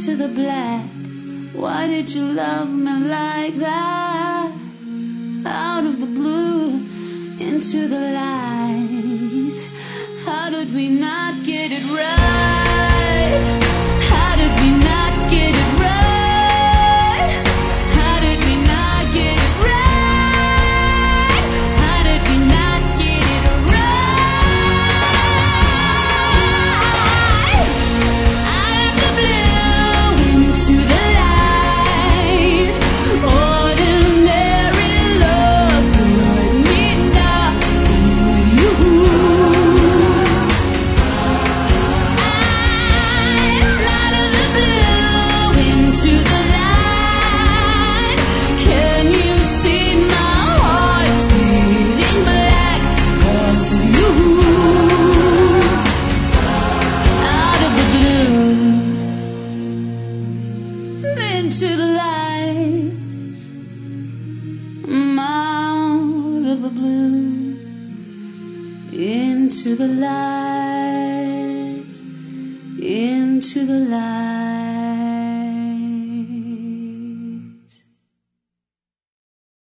into the black. Why did you love me like that? Out of the blue, into the light. How did we not get it right? How did we not get it right? How did we not get it right? How did we not get it right? Out of the blue, into the light. Ordinary love put me down with you. Out of the blue, into the light. Can you see my heart's beating black 'cause of you? Out of the blue, into the light. Out of the blue, into the light, into the light.